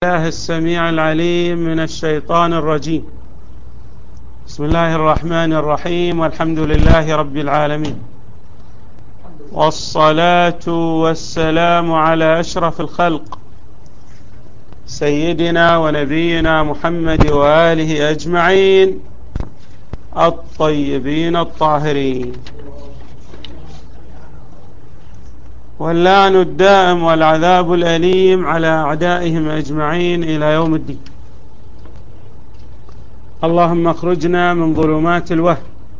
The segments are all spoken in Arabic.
الله السميع العليم من الشيطان الرجيم. بسم الله الرحمن الرحيم، والحمد لله رب العالمين، والصلاة والسلام على أشرف الخلق سيدنا ونبينا محمد وآله أجمعين الطيبين الطاهرين، واللعن الدائم والعذاب الأليم على أعدائهم أجمعين إلى يوم الدين. اللهم اخرجنا من ظلمات الوهم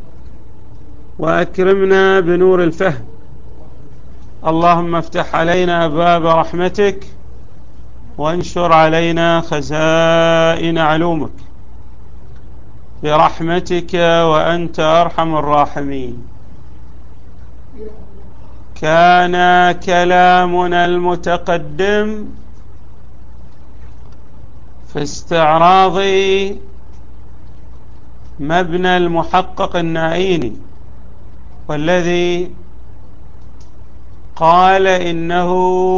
وأكرمنا بنور الفهم. اللهم افتح علينا أبواب رحمتك وانشر علينا خزائن علومك برحمتك وأنت أرحم الراحمين. كان كلامنا المتقدم في استعراض مبنى المحقق النائيني، والذي قال إنه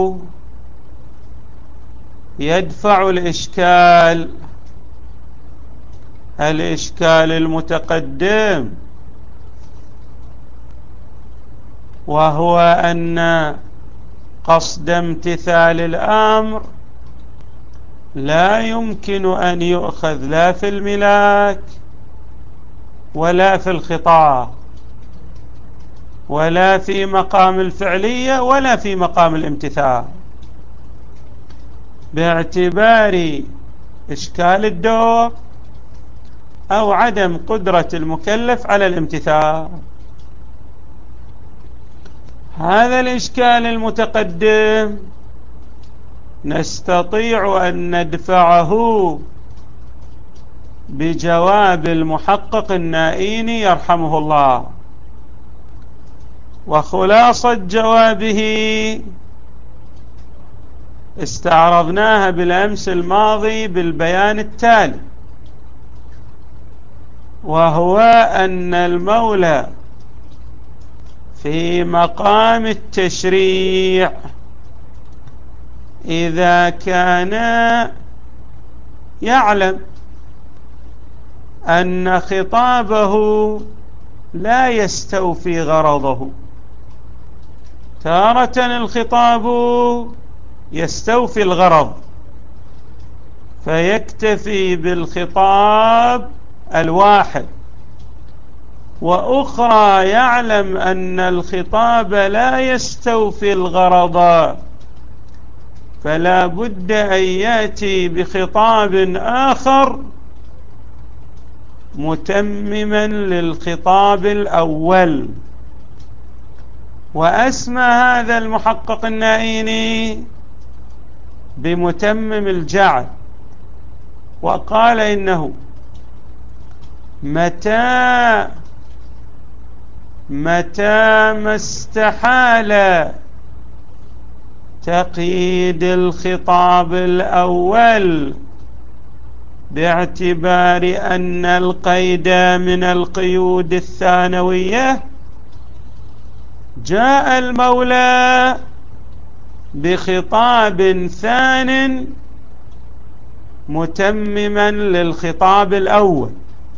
يدفع الإشكال المتقدم، وهو أن قصد امتثال الأمر لا يمكن أن يؤخذ لا في الملاك ولا في الخطاب ولا في مقام الفعلية ولا في مقام الامتثال، باعتبار إشكال الدور أو عدم قدرة المكلف على الامتثال. هذا الإشكال المتقدم نستطيع أن ندفعه بجواب المحقق النائيني يرحمه الله، وخلاصة جوابه استعرضناها بالأمس الماضي بالبيان التالي، وهو أن المولى في مقام التشريع إذا كان يعلم أن خطابه لا يستوفي غرضه، تارة الخطاب يستوفي الغرض فيكتفي بالخطاب الواحد، وأخرى يعلم أن الخطاب لا يستوفي الغرض فلا بد أن يأتي بخطاب آخر متمما للخطاب الأول. وأسمى هذا المحقق النائيني بمتمم الجعل، وقال إنه متى ما استحال تقييد الخطاب الأول باعتبار أن القيد من القيود الثانوية، جاء المولى بخطاب ثان متمما للخطاب الأول،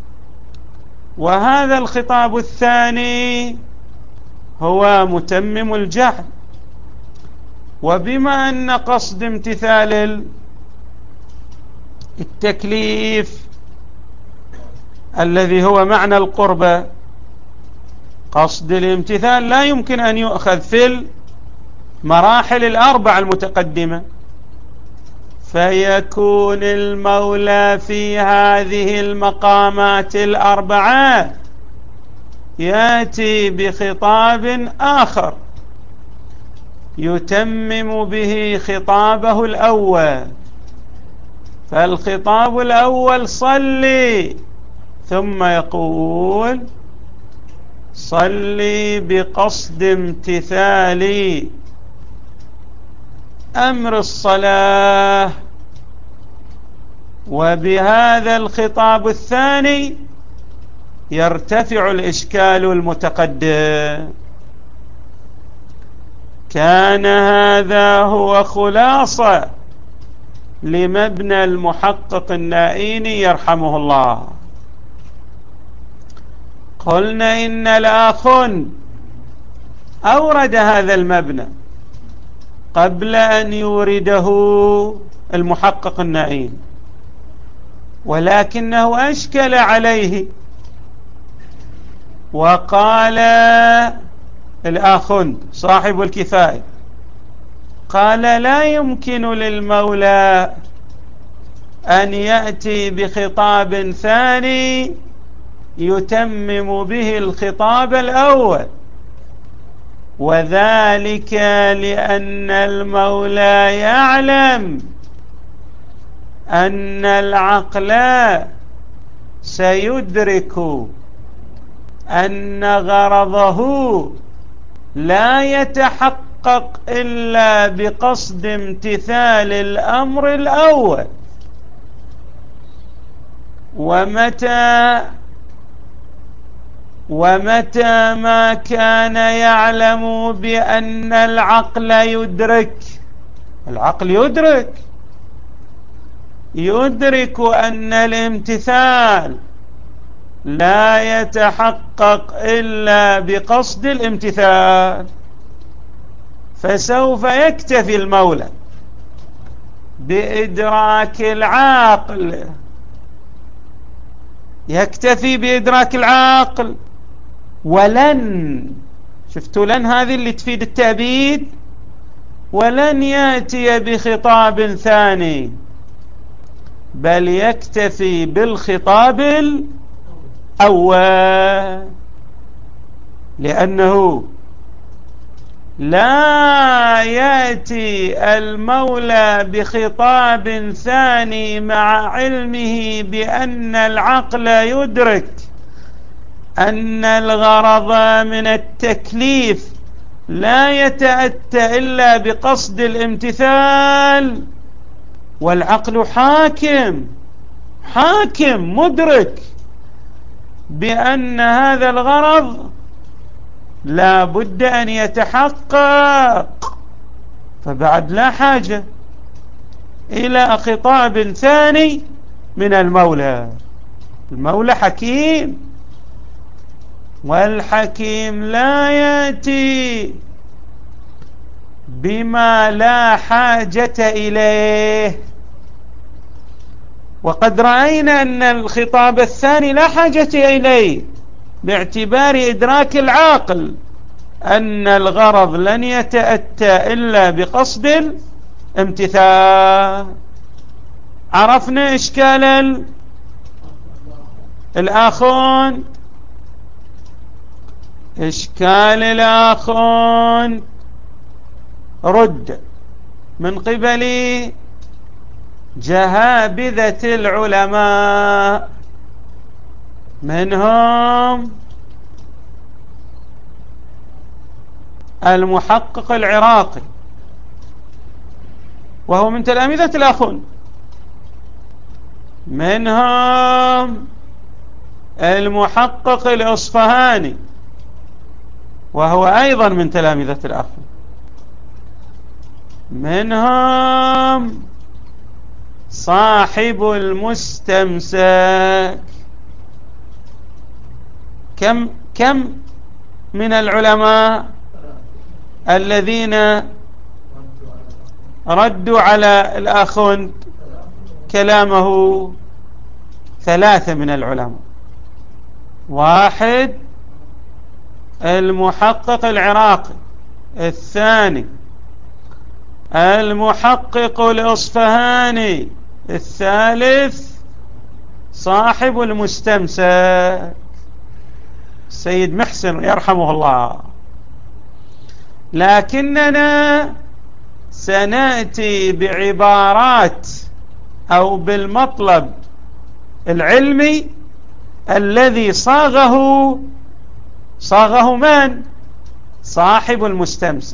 وهذا الخطاب الثاني هو متمم الجعل. وبما أن قصد امتثال التكليف الذي هو معنى القربة، قصد الامتثال لا يمكن أن يؤخذ في المراحل الأربع المتقدمة، فيكون المولى في هذه المقامات الأربعة يأتي بخطاب آخر يتمم به خطابه الأول. فالخطاب الأول صلي، ثم يقول صلي بقصد امتثال أمر الصلاة. وبهذا الخطاب الثاني يرتفع الإشكال المتقدم. كان هذا هو خلاصة لمبنى المحقق النائيني يرحمه الله. قلنا إن الآخن أورد هذا المبنى قبل أن يورده المحقق النائيني، ولكنه أشكل عليه وقال الآخن صاحب الكفاية، قال لا يمكن للمولى أن يأتي بخطاب ثاني يتمم به الخطاب الأول، وذلك لأن المولى يعلم أن العقل سيدرك أن غرضه لا يتحقق إلا بقصد امتثال الأمر الأول. ومتى ما كان يعلم بأن العقل يدرك أن الامتثال لا يتحقق إلا بقصد الامتثال، فسوف يكتفي المولى بإدراك العقل، ولن، شفتوا لن هذه اللي تفيد التأبيد، ولن يأتي بخطاب ثاني، بل يكتفي بالخطاب الأول، لأنه لا يأتي المولى بخطاب ثاني مع علمه بأن العقل يدرك أن الغرض من التكليف لا يتأتى إلا بقصد الامتثال، والعقل حاكم مدرك بأن هذا الغرض لا بد أن يتحقق، فبعد لا حاجة إلى خطاب ثاني من المولى. المولى حكيم، والحكيم لا يأتي بما لا حاجة إليه، وقد رأينا أن الخطاب الثاني لا حاجة إليه باعتبار إدراك العاقل أن الغرض لن يتأتى إلا بقصد الامتثال. عرفنا إشكال الآخون. إشكال الآخون رد من قبل جهابذة العلماء، منهم المحقق العراقي وهو من تلامذة الآخون، منهم المحقق الأصفهاني وهو أيضا من تلامذة الآخون، منهم صاحب المستمسك. كم من العلماء الذين ردوا على الآخون كلامه؟ 3 من العلماء. 1 المحقق العراقي، 2 المحقق الأصفهاني، 3 صاحب المستمسك السيد محسن يرحمه الله. لكننا سنأتي بعبارات أو بالمطلب العلمي الذي صاغه من؟ صاحب المستمسك،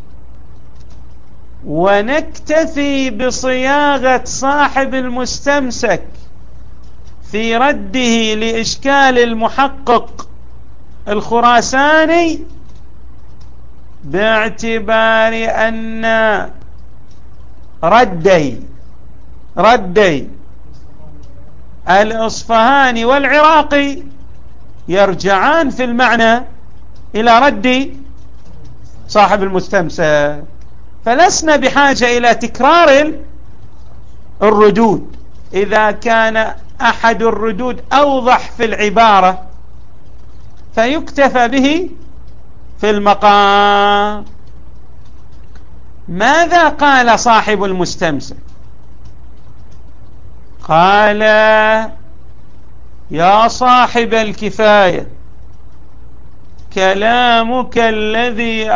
ونكتفي بصياغة صاحب المستمسك في رده لإشكال المحقق الخراساني، باعتبار أن ردي ردي الأصفهاني والعراقي يرجعان في المعنى إلى رد صاحب المستمسك، فلسنا بحاجة إلى تكرار الردود. إذا كان أحد الردود أوضح في العبارة فيكتفى به في المقام. ماذا قال صاحب المستمسك؟ قال: يا صاحب الكفاية، كلامك الذي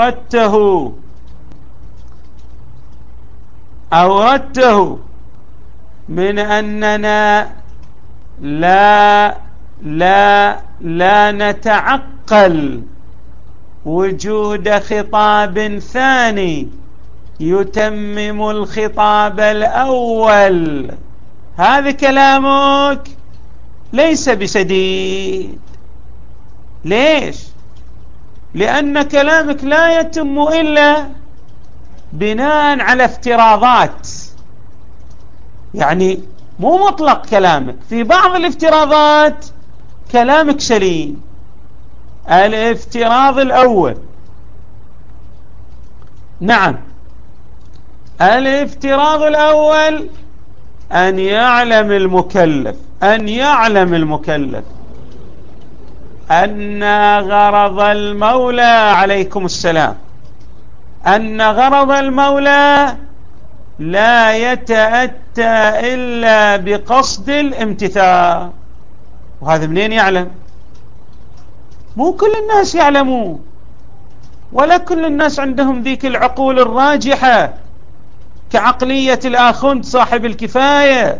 أوردته من أننا لا نتعقل وجود خطاب ثاني يتمم الخطاب الأول، هذا كلامك ليس بسديد. ليش؟ لأن كلامك لا يتم إلا بناء على افتراضات، يعني مو مطلق كلامك، في بعض الافتراضات كلامك سليم. الافتراض الأول، نعم، الافتراض الأول أن يعلم المكلف أن غرض المولى، عليكم السلام، أن غرض المولى لا يتأتى إلا بقصد الامتثال. وهذا منين يعلم؟ مو كل الناس يعلمون، ولا كل الناس عندهم ذيك العقول الراجحة كعقلية الآخوند صاحب الكفاية.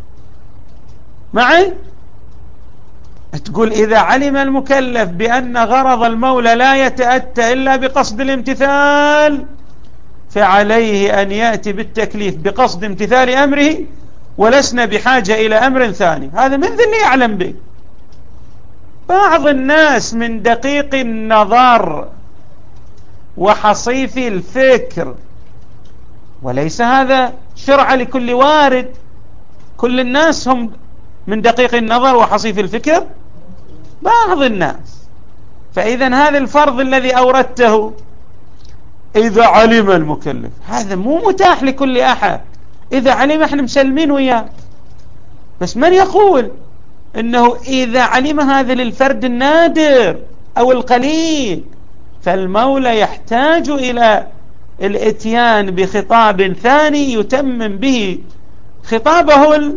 معي؟ تقول إذا علم المكلف بأن غرض المولى لا يتأتى إلا بقصد الامتثال فعليه أن يأتي بالتكليف بقصد امتثال أمره، ولسنا بحاجة إلى أمر ثاني. هذا من ذي اللي يعلم به؟ بعض الناس من دقيق النظر وحصيف الفكر، وليس هذا شرع لكل وارد. كل الناس هم من دقيق النظر وحصيف الفكر؟ بعض الناس. فإذا هذا الفرض الذي أوردته إذا علم المكلف، هذا مو متاح لكل أحد. إذا علم احنا مسلمين وياه، بس من يقول إنه إذا علم هذا للفرد النادر أو القليل؟ فالمولى يحتاج إلى الاتيان بخطاب ثاني يتمم به خطابه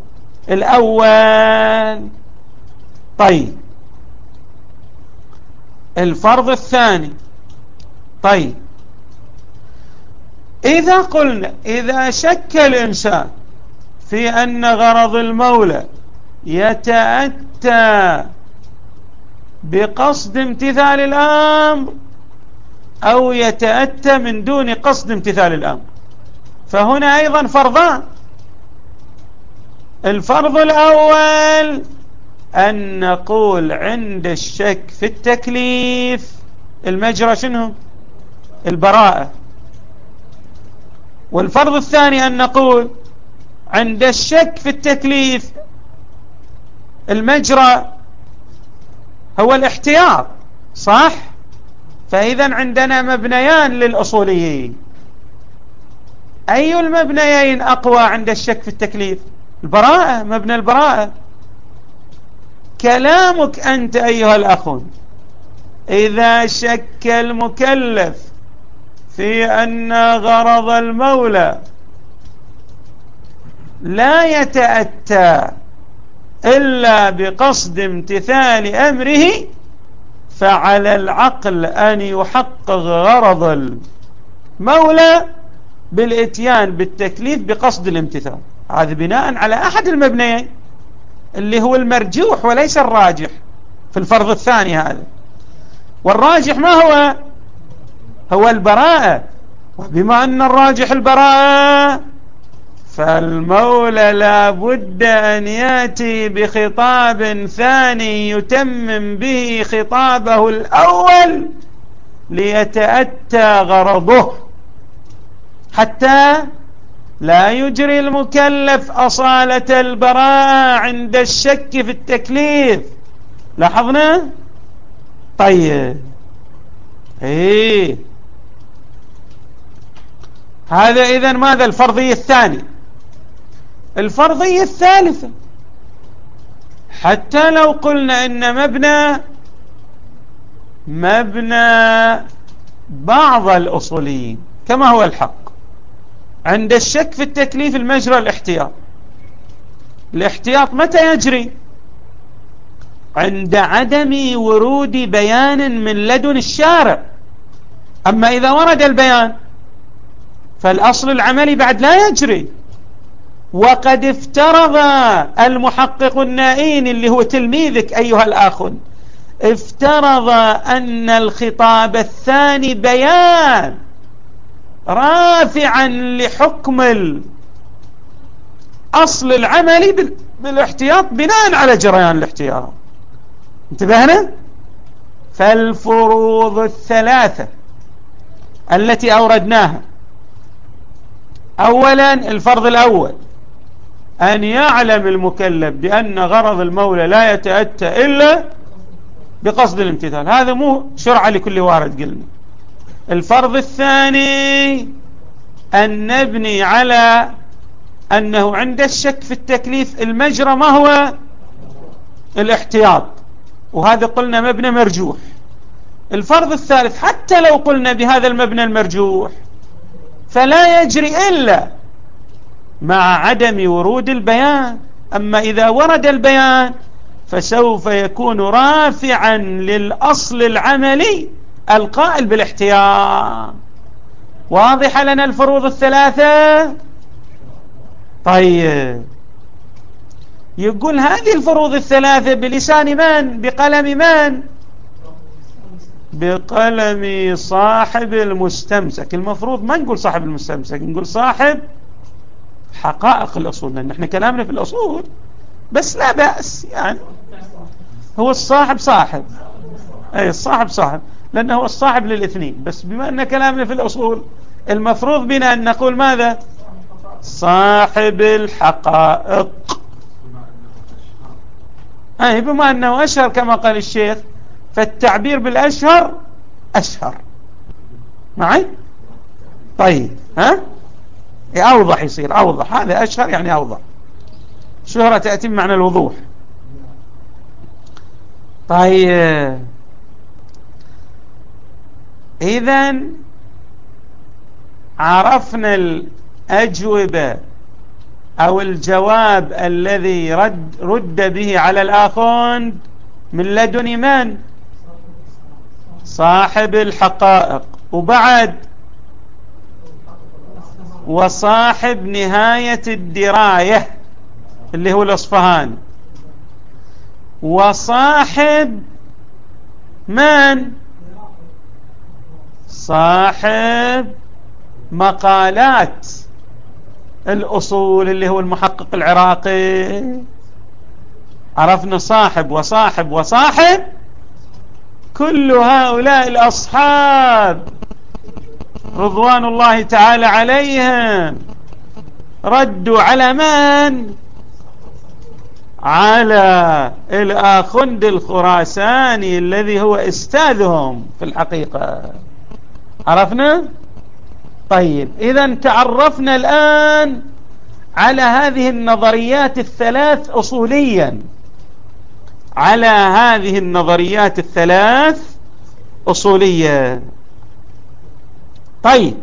الأول. طيب، الفرض الثاني، طيب، إذا قلنا إذا شك الإنسان في أن غرض المولى يتأتى بقصد امتثال الأمر أو يتأتى من دون قصد امتثال الأمر، فهنا أيضا فرضان. الفرض الأول أن نقول عند الشك في التكليف المجرى شنو؟ البراءة. والفرض الثاني أن نقول عند الشك في التكليف المجرى هو الاحتياط، صح؟ فإذا عندنا مبنيان للأصوليين. أي المبنيين أقوى عند الشك في التكليف؟ البراءة، مبنى البراءة. كلامك أنت أيها الأخ، إذا شك المكلف في أن غرض المولى لا يتأتى إلا بقصد امتثال أمره، فعلى العقل أن يحقق غرض المولى بالإتيان بالتكليف بقصد الامتثال. هذا بناء على أحد المبنيين اللي هو المرجوح وليس الراجح في الفرض الثاني هذا. والراجح ما هو؟ هو البراءة. وبما أن الراجح البراءة، فالمولى لا بد أن يأتي بخطاب ثاني يتمم به خطابه الأول ليتأتى غرضه، حتى لا يجري المكلف أصالة البراءة عند الشك في التكليف. لاحظنا؟ طيب هذا إذن ماذا؟ الفرضية الثانية. الفرضية الثالثة، حتى لو قلنا إن مبنى بعض الأصوليين كما هو الحق عند الشك في التكليف المجرى الاحتياط. الاحتياط متى يجري؟ عند عدم ورود بيان من لدن الشارع. أما إذا ورد البيان فالأصل العملي بعد لا يجري. وقد افترض المحقق النائين اللي هو تلميذك أيها الأخ، افترض أن الخطاب الثاني بيان رافعا لحكم الأصل العملي بالاحتياط بناء على جريان الاحتياط. انتبهنا؟ فالفروض الثلاثة التي أوردناها: أولا الفرض الأول أن يعلم المكلف بأن غرض المولى لا يتأتى إلا بقصد الامتثال، هذا مو شرع لكل وارد قلنا. الفرض الثاني أن نبني على أنه عند الشك في التكليف المجرى ما هو؟ الاحتياط، وهذا قلنا مبنى مرجوح. الفرض الثالث حتى لو قلنا بهذا المبنى المرجوح فلا يجري إلا مع عدم ورود البيان. أما إذا ورد البيان فسوف يكون رافعا للأصل العملي القائل بالاحتياط. واضح لنا الفروض الثلاثة؟ طيب يقول هذه الفروض الثلاثة بلسان من؟ بقلم من؟ بقلم صاحب المستمسك. المفروض ما نقول صاحب المستمسك، نقول صاحب حقائق الأصول، لأن احنا كلامنا في الأصول، بس لا بأس يعني هو الصاحب صاحب، أي الصاحب صاحب لأنه هو الصاحب للاثنين. بس بما أن كلامنا في الأصول المفروض بنا أن نقول ماذا؟ صاحب الحقائق. أي بما أنه أشهر كما قال الشيخ، فالتعبير بالأشهر أشهر معي. طيب أوضح، يصير أوضح. هذا أشهر يعني أوضح، شهرة تأتي بمعنى الوضوح. طيب إذن عرفنا الأجوبة أو الجواب الذي رد به على الآخوند من لدن من؟ صاحب الحقائق. وبعد وصاحب نهاية الدراية اللي هو الأصفهاني، وصاحب من؟ صاحب مقالات الأصول اللي هو المحقق العراقي. عرفنا صاحب وصاحب وصاحب، كل هؤلاء الأصحاب رضوان الله تعالى عليهم ردوا على من؟ على الآخوند الخراساني الذي هو أستاذهم في الحقيقة. عرفنا؟ طيب إذن تعرفنا الآن على هذه النظريات الثلاث أصوليا، على هذه النظريات الثلاث أصولية. طيب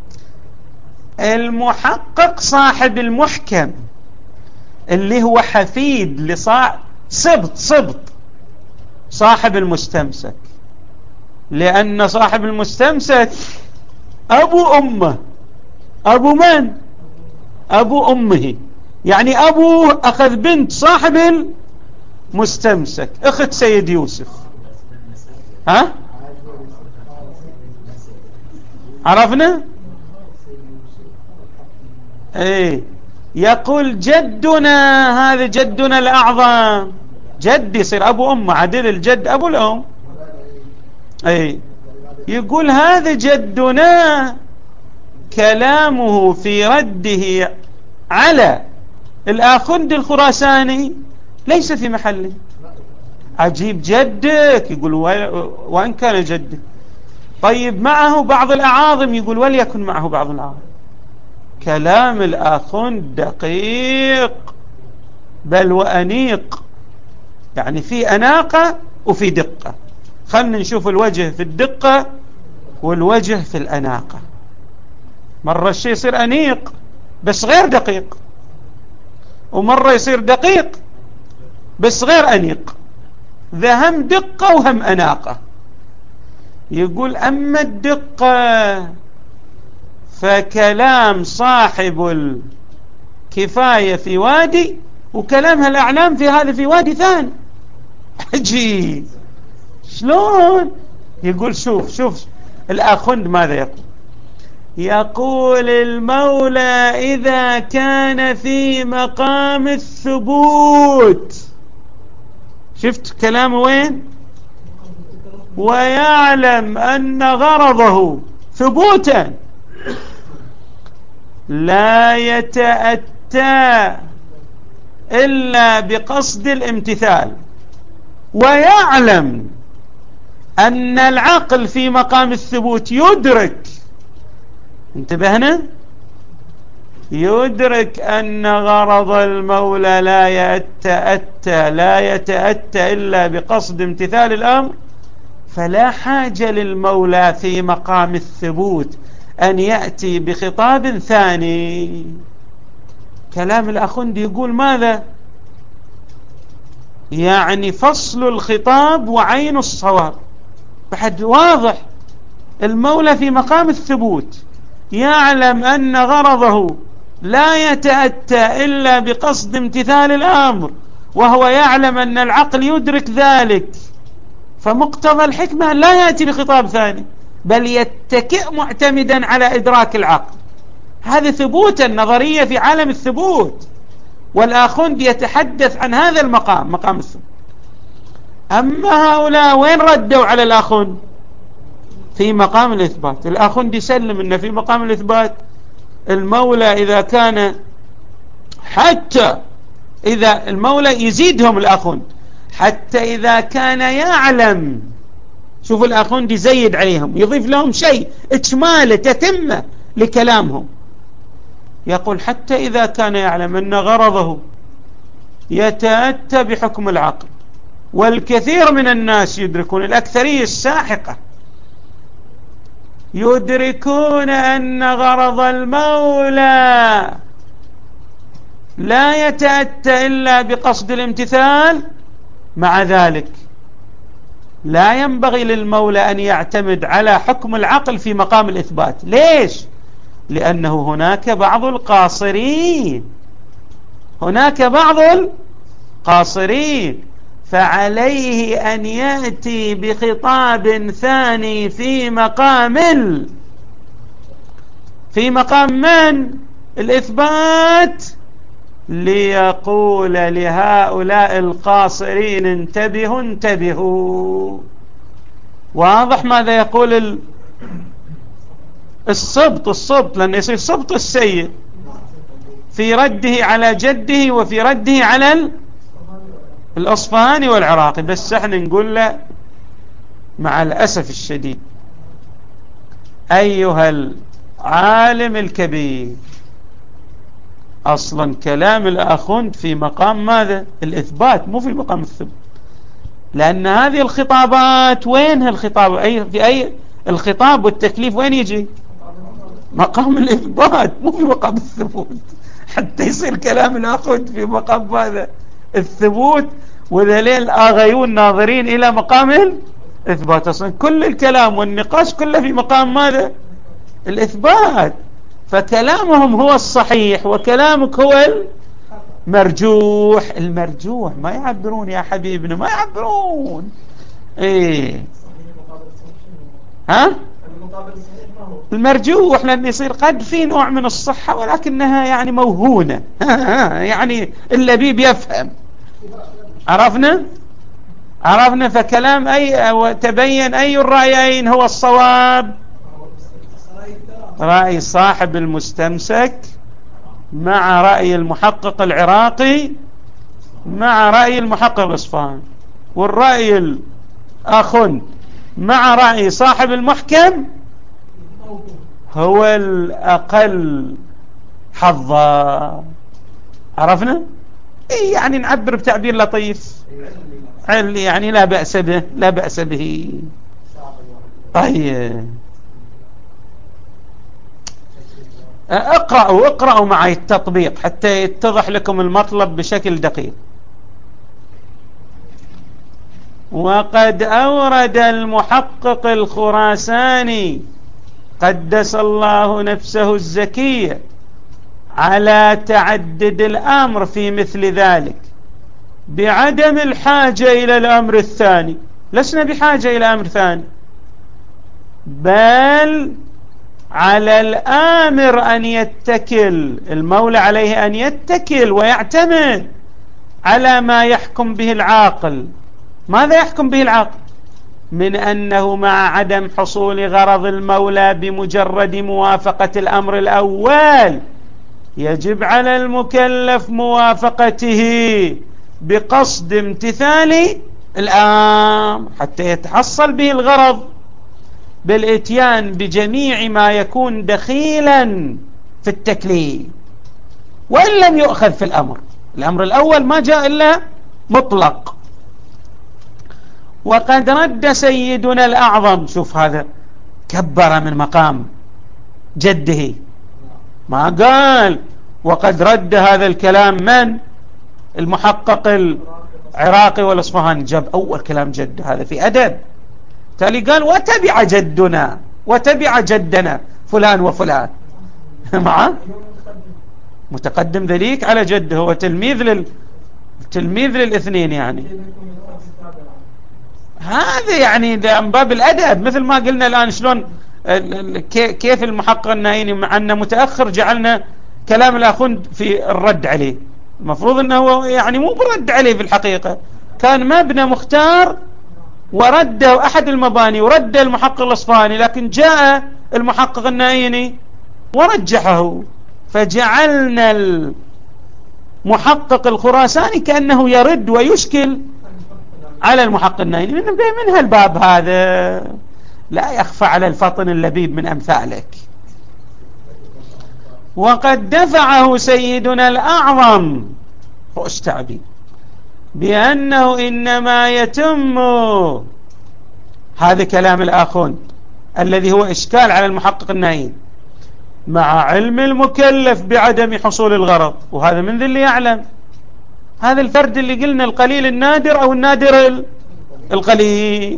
المحقق صاحب المحكم اللي هو حفيد سبط صاحب المستمسك، لأن صاحب المستمسك أبو أمه. أبو من؟ أبو أمه، يعني أبوه أخذ بنت صاحب المستمسك، أخت سيد يوسف. عرفنا؟ يقول جدنا، هذا جدنا الأعظم، جد يصير أبو أمه، عدل الجد أبو الأم. يقول هذا جدنا كلامه في رده على الآخوندي الخراساني ليس في محله. عجيب، جدك يقول وإن كان جدك. طيب معه بعض الأعاظم، يقول وليكن معه بعض الأعاظم. كلام الآخوند دقيق بل وأنيق، يعني في أناقة وفي دقة. خلنا نشوف الوجه في الدقة والوجه في الأناقة. مرة الشيء يصير أنيق بس غير دقيق، ومرة يصير دقيق بس غير أنيق. ذا هم دقة وهم أناقة. يقول أما الدقة فكلام صاحب الكفاية في وادي، وكلامها الأعلام في هذا في وادي ثاني. عجيب شلون؟ يقول شوف الآخوند ماذا يقول. يقول المولى إذا كان في مقام الثبوت، شفت كلامه وين؟ ويعلم أن غرضه ثبوتا لا يتأتى إلا بقصد الامتثال، ويعلم أن العقل في مقام الثبوت يدرك، انتبهنا، يدرك أن غرض المولى لا يتأتى إلا بقصد امتثال الأمر، فلا حاجة للمولى في مقام الثبوت أن يأتي بخطاب ثاني. كلام الأخوندي يقول ماذا؟ يعني فصل الخطاب وعين الصواب. بعد واضح، المولى في مقام الثبوت يعلم أن غرضه لا يتأتى إلا بقصد امتثال الأمر، وهو يعلم أن العقل يدرك ذلك، فمقتضى الحكمة لا يأتي بخطاب ثاني بل يتكئ معتمدا على إدراك العقل. هذا ثبوت النظرية في عالم الثبوت، والآخوندي يتحدث عن هذا المقام، مقام الثبوت. أما هؤلاء وين ردوا على الآخوند؟ في مقام الإثبات. الآخوندي يسلم أن في مقام الإثبات المولى إذا كان، حتى إذا المولى يزيدهم الآخوند، حتى إذا كان يعلم، شوف الآخوندي يزيد عليهم، يضيف لهم شيء إكمال تتمة لكلامهم. يقول حتى إذا كان يعلم أن غرضه يتأتى بحكم العقل، والكثير من الناس يدركون، الأكثرية الساحقة يدركون أن غرض المولى لا يتأتى إلا بقصد الامتثال، مع ذلك لا ينبغي للمولى أن يعتمد على حكم العقل في مقام الإثبات. ليش؟ لأنه هناك بعض القاصرين، فعليه أن يأتي بخطاب ثاني في مقام من؟ الإثبات، ليقول لهؤلاء القاصرين انتبهوا. واضح ماذا يقول السبط، لأنه يصير سبط السيد في رده على جده وفي رده على الأصفهاني والعراقي. بس احنا نقول له مع الأسف الشديد أيها العالم الكبير، أصلا كلام الآخوند في مقام ماذا؟ الإثبات، مو في مقام الثبوت. لأن هذه الخطابات وينها الخطاب؟ في أي الخطاب والتكليف وين يجي؟ مقام الإثبات، مو في مقام الثبوت. حتى يصير كلام الآخوند في مقام ماذا؟ الثبوت، وذليل آغيون ناظرين إلى مقام الإثبات. أصلا كل الكلام والنقاش كله في مقام ماذا؟ الإثبات. فكلامهم هو الصحيح وكلامك هو المرجوح. ما يعبرون يا حبيبنا، ما يعبرون. ايه ها المرجوح، لأن يصير قد في نوع من الصحة ولكنها يعني موهونة. يعني اللبيب يفهم. عرفنا. فكلام تبين أي الرأيين هو الصواب. رأي صاحب المستمسك مع رأي المحقق العراقي مع رأي المحقق الإصفهاني، والرأي الآخر مع رأي صاحب المحكم هو الأقل حظا. عرفنا؟ يعني نعبر بتعبير لطيف، يعني لا بأس به، لا بأس به. طيب اقرأوا معي التطبيق حتى يتضح لكم المطلب بشكل دقيق. وقد أورد المحقق الخراساني قدس الله نفسه الزكية على تعدد الأمر في مثل ذلك بعدم الحاجة إلى الأمر الثاني. لسنا بحاجة إلى أمر ثاني، بل على الآمر أن يتكل، المولى عليه أن يتكل ويعتمد على ما يحكم به العاقل. ماذا يحكم به العاقل؟ من أنه مع عدم حصول غرض المولى بمجرد موافقة الأمر الأول يجب على المكلف موافقته بقصد امتثال الأمر حتى يتحصل به الغرض، بالاتيان بجميع ما يكون دخيلا في التكليف، وإن لم يؤخذ في الأمر الأول ما جاء إلا مطلق. وقد رد سيدنا الأعظم، شوف هذا كبر من مقام جده، ما قال وقد رد هذا الكلام من المحقق العراقي والإصفهاني، جاب أول كلام جد، هذا في أدب. تالي قال وتبع جدنا وتبع جدنا فلان وفلان معه متقدم ذليك على جده، هو تلميذ للاثنين. يعني هذا يعني من باب الأدب، مثل ما قلنا الآن شلون كيف المحقق النايني مع أنه متأخر جعلنا كلام الأخوند في الرد عليه، المفروض أنه يعني مو برد عليه، في الحقيقة كان مبنى مختار ورد أحد المباني ورد المحقق الأصفهاني، لكن جاء المحقق النايني ورجحه، فجعلنا المحقق الخراساني كأنه يرد ويشكل على المحقق النايني. من هالباب هذا لا يخفى على الفطن اللبيب من أمثالك. وقد دفعه سيدنا الأعظم رؤوس تعبير بأنه إنما يتم، هذا كلام الآخون الذي هو إشكال على المحقق النايني، مع علم المكلف بعدم حصول الغرض، وهذا من ذي اللي يعلم، هذا الفرد اللي قلنا القليل النادر أو النادر القليل.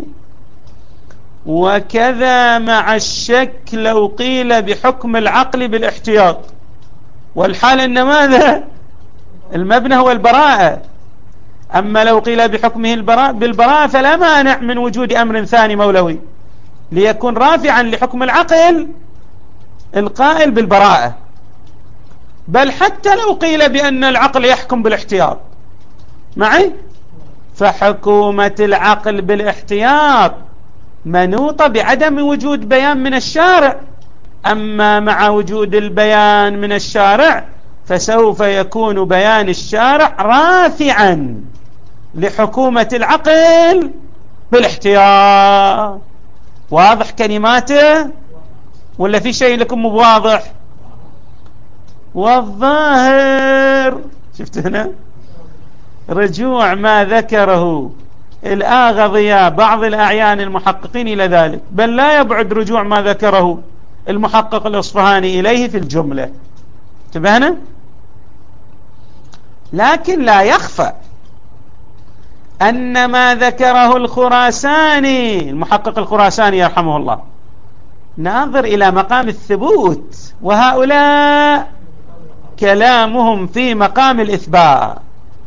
وكذا مع الشك لو قيل بحكم العقل بالاحتياط، والحال أن ماذا المبنى هو البراءة، أما لو قيل بحكمه بالبراءة فلا مانع من وجود أمر ثاني مولوي ليكون رافعا لحكم العقل القائل بالبراءة، بل حتى لو قيل بأن العقل يحكم بالاحتياط معي، فحكومة العقل بالاحتياط منوطة بعدم وجود بيان من الشارع، أما مع وجود البيان من الشارع فسوف يكون بيان الشارع رافعا لحكومة العقل بالاحتياط. واضح كلماته ولا في شيء لكم مو واضح؟ والظاهر شفت هنا رجوع ما ذكره الآغضياء بعض الأعيان المحققين إلى ذلك، بل لا يبعد رجوع ما ذكره المحقق الإصفهاني إليه في الجملة، انتبهنا. لكن لا يخفى أن ما ذكره الخراساني المحقق الخراساني يرحمه الله ناظر إلى مقام الثبوت، وهؤلاء كلامهم في مقام الإثبات،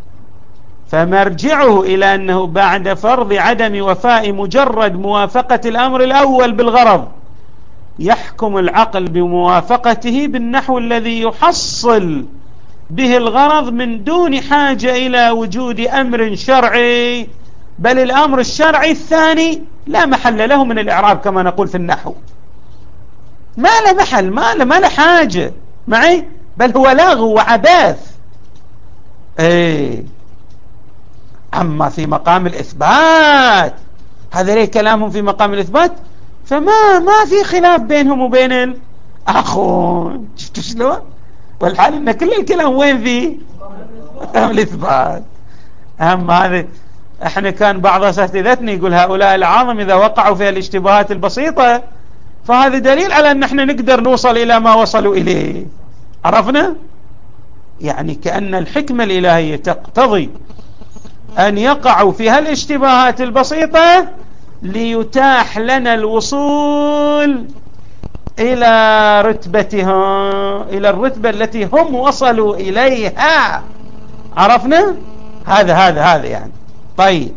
فمرجعه إلى أنه بعد فرض عدم وفاء مجرد موافقة الأمر الأول بالغرض يحكم العقل بموافقته بالنحو الذي يحصل به الغرض من دون حاجة إلى وجود أمر شرعي، بل الأمر الشرعي الثاني لا محل له من الإعراب كما نقول في النحو. ما له محل، ما له حاجة معي، بل هو لغو وعبث. ايه. أما في مقام الإثبات، هذا ليه كلامهم في مقام الإثبات، ما في خلاف بينهم وبين الآخرون. شفتوا شلون؟ والحال إن كل الكلام وين فيه مقام الإثبات. أهم هذا، احنا كان بعض اساتذتنا يقول هؤلاء العالم إذا وقعوا في الاشتباهات البسيطة فهذا دليل على أن احنا نقدر نوصل إلى ما وصلوا إليه. عرفنا؟ يعني كأن الحكمة الإلهية تقتضي أن يقعوا في هالاشتباهات البسيطة ليتاح لنا الوصول إلى رتبتهم، إلى الرتبة التي هم وصلوا إليها. عرفنا؟ هذا يعني. طيب،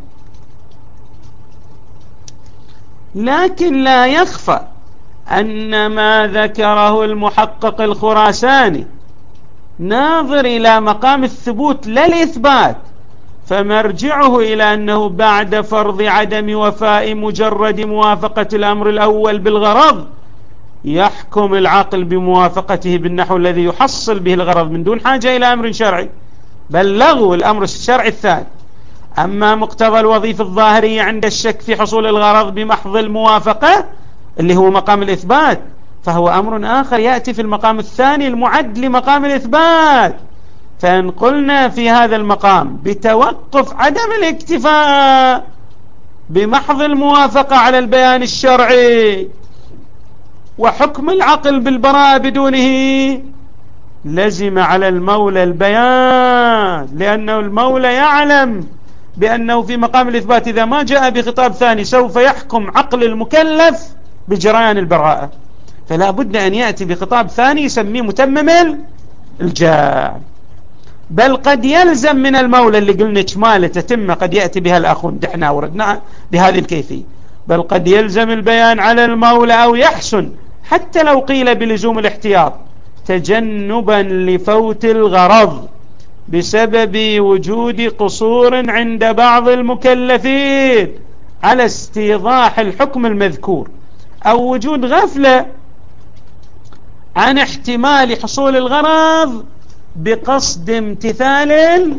لكن لا يخفى أن ما ذكره المحقق الخراساني ناظر إلى مقام الثبوت لا الإثبات، فمرجعه إلى أنه بعد فرض عدم وفاء مجرد موافقة الأمر الأول بالغرض يحكم العقل بموافقته بالنحو الذي يحصل به الغرض من دون حاجة إلى أمر شرعي، بل لغو الأمر الشرعي الثاني. أما مقتضى الوظيفة الظاهرية عند الشك في حصول الغرض بمحض الموافقة اللي هو مقام الإثبات، فهو أمر آخر يأتي في المقام الثاني المعد لمقام الإثبات. فإن قلنا في هذا المقام بتوقف عدم الاكتفاء بمحض الموافقة على البيان الشرعي وحكم العقل بالبراءة بدونه، لزم على المولى البيان، لأنه المولى يعلم بأنه في مقام الإثبات إذا ما جاء بخطاب ثاني سوف يحكم عقل المكلف بجريان البراءة، فلا بد أن يأتي بخطاب ثاني يسميه متمم الجاع. بل قد يلزم من المولى اللي قلنا شمالة تتم قد يأتي بها الأخون دحنا وردنا بهذه الكيفية، بل قد يلزم البيان على المولى أو يحسن حتى لو قيل بلزوم الاحتياط تجنبا لفوت الغرض بسبب وجود قصور عند بعض المكلفين على استيضاح الحكم المذكور، أو وجود غفلة عن احتمال حصول الغرض بقصد امتثال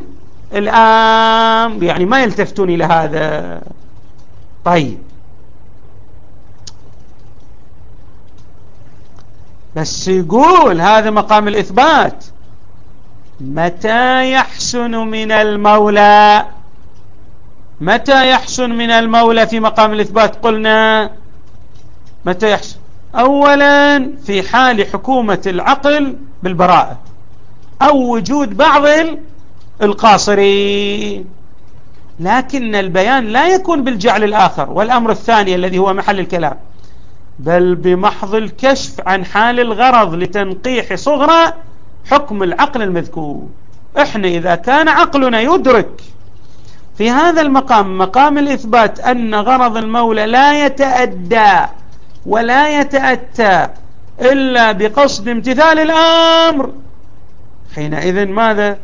الأمر، يعني ما يلتفتون إلى هذا. طيب، بس يقول هذا مقام الإثبات متى يحسن من المولى؟ متى يحسن من المولى في مقام الإثبات؟ قلنا متى يحسن؟ أولا في حال حكومة العقل بالبراءة أو وجود بعض القاصرين، لكن البيان لا يكون بالجعل الآخر والأمر الثاني الذي هو محل الكلام، بل بمحض الكشف عن حال الغرض لتنقيح صغرى حكم العقل المذكور. احنا إذا كان عقلنا يدرك في هذا المقام مقام الإثبات أن غرض المولى لا يتأدى ولا يتأتى إلا بقصد امتثال الأمر، حينئذ ماذا؟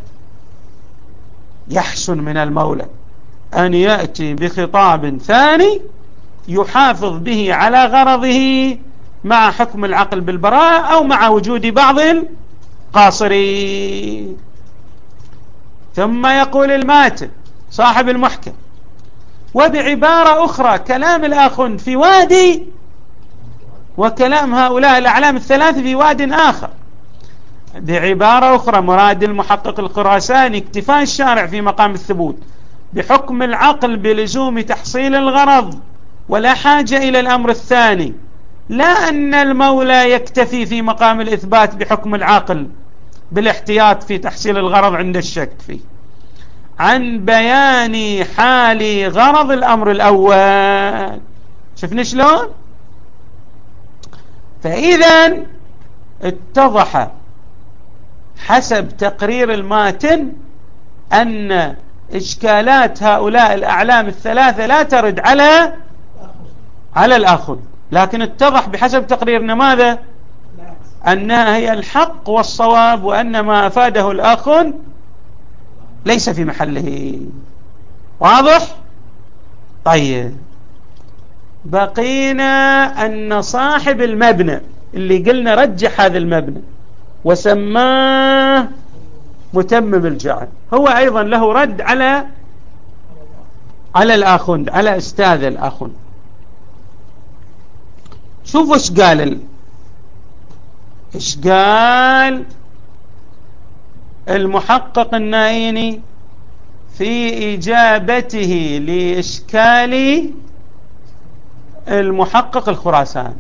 يحسن من المولى أن يأتي بخطاب ثاني يحافظ به على غرضه مع حكم العقل بالبراءة أو مع وجود بعض القاصرين. ثم يقول الماتن صاحب المحكم: وبعبارة أخرى كلام الآخن في وادي وكلام هؤلاء الأعلام الثلاثة في واد آخر. بعبارة أخرى مراد المحقق الخراساني اكتفاء الشارع في مقام الثبوت بحكم العقل بلزوم تحصيل الغرض ولا حاجة إلى الأمر الثاني، لا أن المولى يكتفي في مقام الإثبات بحكم العقل بالاحتياط في تحصيل الغرض عند الشك فيه عن بيان حال غرض الأمر الأول. شفنا شلون؟ فإذا اتضح حسب تقرير الماتن أن إشكالات هؤلاء الأعلام الثلاثة لا ترد على الآخر، لكن اتضح بحسب تقريرنا ماذا؟ أنها هي الحق والصواب، وأن ما أفاده الآخر ليس في محله. واضح؟ طيب، بقينا أن صاحب المبنى اللي قلنا رجح هذا المبنى وسماه متمم الجعل، هو أيضا له رد على الآخوند، على أستاذ الآخوند. شوفوا إيش قال المحقق النائيني في إجابته لإشكال المحقق الخراساني.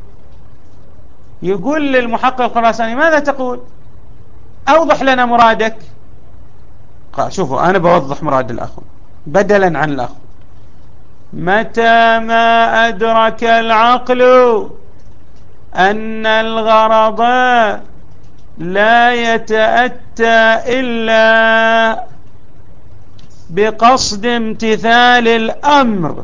يقول للمحقق الخراساني: ماذا تقول؟ أوضح لنا مرادك. شوفوا أنا بوضح مراد الأخ بدلا عن الأخ. متى ما أدرك العقل أن الغرض لا يتأتى إلا بقصد امتثال الأمر،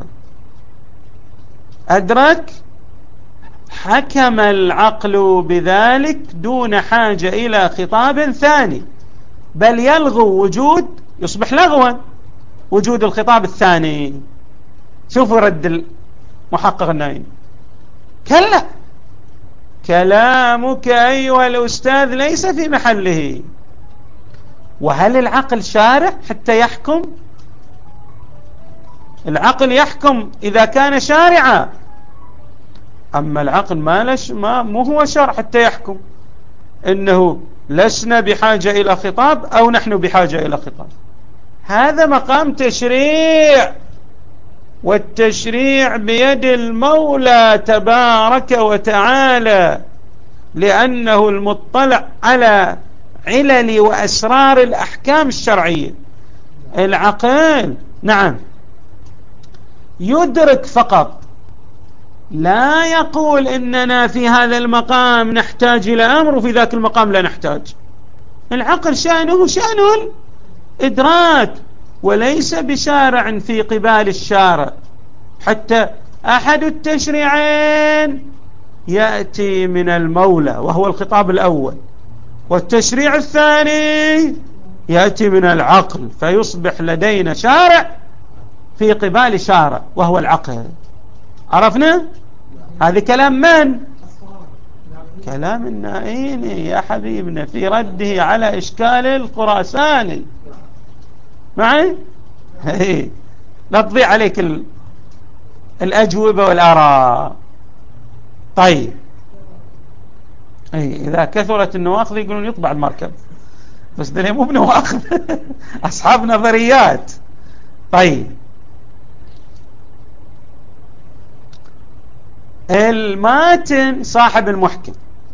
أدرك، حكم العقل بذلك دون حاجة إلى خطاب ثاني، بل يلغو يصبح لغوا وجود الخطاب الثاني. شوفوا رد المحقق النائيني: كلا، كلامك أيها الأستاذ ليس في محله. وهل العقل شارع حتى يحكم؟ العقل يحكم إذا كان شارعا، أما العقل مو هو شرع حتى يحكم. إنه لسنا بحاجة إلى خطاب أو نحن بحاجة إلى خطاب. هذا مقام تشريع، والتشريع بيد المولى تبارك وتعالى، لأنه المطلع على علل وأسرار الأحكام الشرعية. العقل نعم يدرك فقط، لا يقول إننا في هذا المقام نحتاج إلى أمر وفي ذاك المقام لا نحتاج. العقل شأنه شأن الإدراك، وليس بشارع في قبال الشارع. حتى أحد التشريعين يأتي من المولى وهو الخطاب الأول، والتشريع الثاني يأتي من العقل، فيصبح لدينا شارع في قبال شارع وهو العقل. عرفنا؟ هذا كلام من؟ كلام النائيني يا حبيبنا في رده على إشكال الخراساني. معي؟ لا تضيع عليك الأجوبة والآراء. طيب إذا كثرت النواقض يقولون يطبع المركب، بس ده مو بنواقض أصحاب نظريات. طيب الماتن صاحب المحكم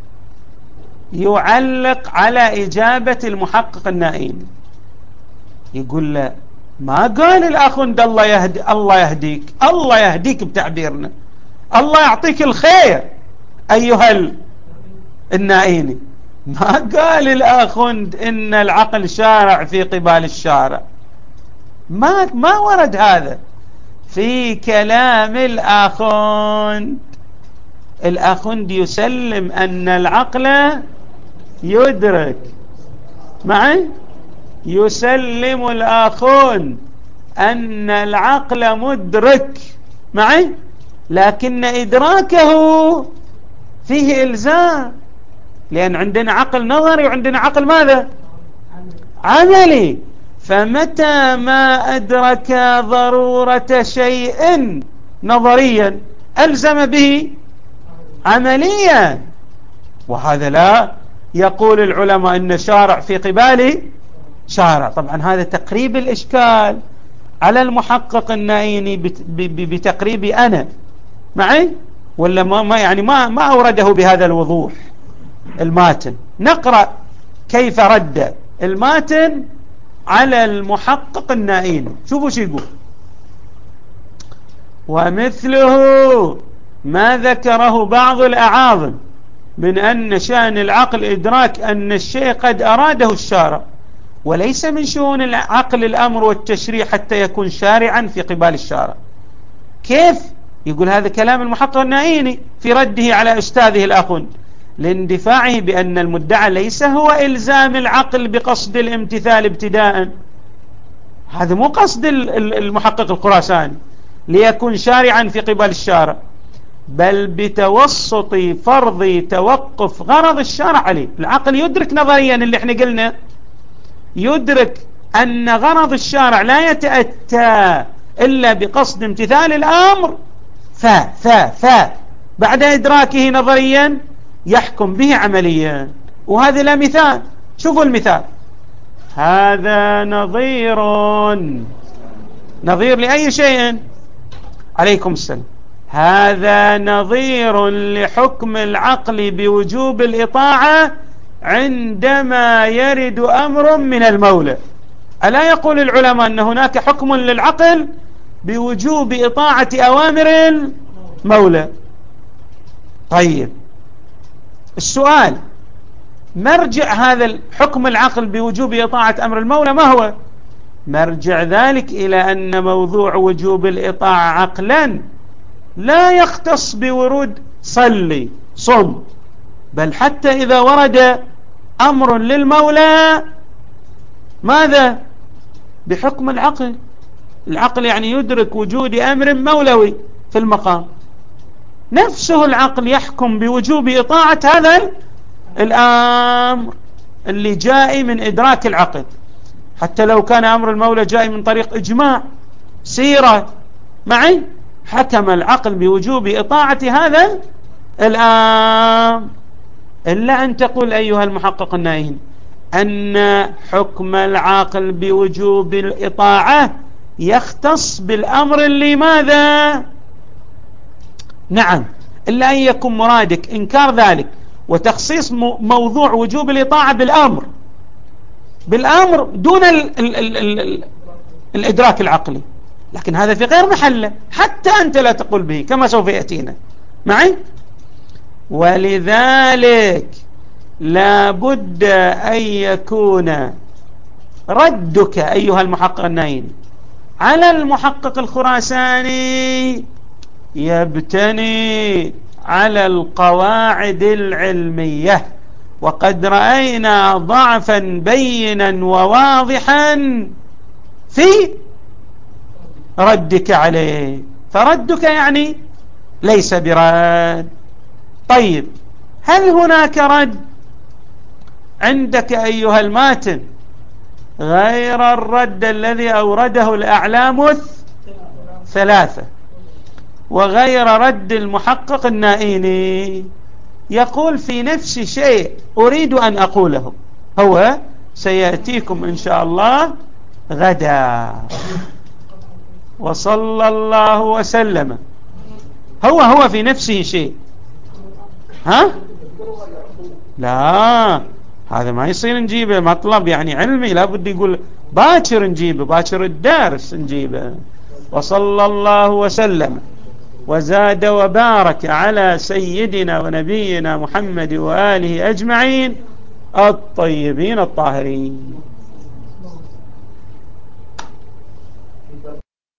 يعلق على إجابة المحقق النائيني، يقول له: ما قال الأخوند الله يهديك، الله يهديك بتعبيرنا، الله يعطيك الخير أيها النائيني. ما قال الأخوند إن العقل شارع في قبال الشارع، ما ورد هذا في كلام الأخوند. الأخوند يسلم أن العقل يدرك. معي؟ يسلم الآخون أن العقل مدرك. معي؟ لكن إدراكه فيه إلزام، لأن عندنا عقل نظري وعندنا عقل ماذا؟ عملي. فمتى ما أدرك ضرورة شيء نظريا ألزم به عمليا، وهذا لا يقول العلماء أن شارع في قبال شارع. طبعا هذا تقريب الإشكال على المحقق النائيني بتقريبي أنا. معي؟ ولا ما أورده بهذا الوضوح الماتن. نقرأ كيف رد الماتن على المحقق النائيني. شوفوا شو يقول: ومثله ما ذكره بعض الأعاظم من أن شأن العقل إدراك أن الشيء قد أراده الشارع، وليس من شؤون العقل الأمر والتشريع حتى يكون شارعا في قبال الشارع. كيف؟ يقول هذا كلام المحقق النائيني في رده على أستاذه الأخوند، لاندفاعه بأن المدعى ليس هو إلزام العقل بقصد الامتثال ابتداء. هذا مو قصد المحقق الخراساني ليكون شارعا في قبال الشارع، بل بتوسط فرض توقف غرض الشرع عليه. العقل يدرك نظريا اللي احنا قلنا، يدرك أن غرض الشارع لا يتأتى إلا بقصد امتثال الأمر، بعد إدراكه نظريا يحكم به عمليا. وهذا لا مثال. شوفوا المثال، هذا نظير لأي شيء؟ عليكم السلام. هذا نظير لحكم العقل بوجوب الإطاعة عندما يرد أمر من المولى. ألا يقول العلماء أن هناك حكم للعقل بوجوب إطاعة أوامر المولى؟ طيب، السؤال، مرجع هذا الحكم العقل بوجوب إطاعة أمر المولى ما هو؟ مرجع ذلك إلى أن موضوع وجوب الإطاعة عقلا لا يختص بورود صلي صم، بل حتى إذا ورد أمر للمولى ماذا؟ بحكم العقل. العقل يعني يدرك وجود أمر مولوي في المقام، نفسه العقل يحكم بوجوب إطاعة هذا الأمر اللي جاء من إدراك العقل، حتى لو كان أمر المولى جاء من طريق إجماع سيرة معي، حكم العقل بوجوب إطاعة هذا الأمر. إلا أن تقول أيها المحقق النائين أن حكم العقل بوجوب الإطاعة يختص بالأمر اللي ماذا؟ نعم، إلا أن يكون مرادك إنكار ذلك وتخصيص موضوع وجوب الإطاعة بالأمر دون الإدراك العقلي، لكن هذا في غير محله، حتى أنت لا تقول به كما سوف يأتينا معي. ولذلك لا بد أن يكون ردك أيها المحقق النائين على المحقق الخراساني يبتني على القواعد العلمية، وقد رأينا ضعفا بينا وواضحا في ردك عليه، فردك يعني ليس برد. طيب، هل هناك رد عندك أيها الماتن غير الرد الذي أورده الأعلام الثلاثة وغير رد المحقق النائيني؟ يقول في نفس شيء أريد أن أقوله، هو سيأتيكم إن شاء الله غدا. وصلى الله وسلم، هو في نفسه شيء. لا، هذا ما يصير نجيبه مطلب يعني علمي، لابد يقول باكر نجيبه، باكر الدرس نجيبه. وصلى الله وسلم وزاد وبارك على سيدنا ونبينا محمد وآله أجمعين الطيبين الطاهرين.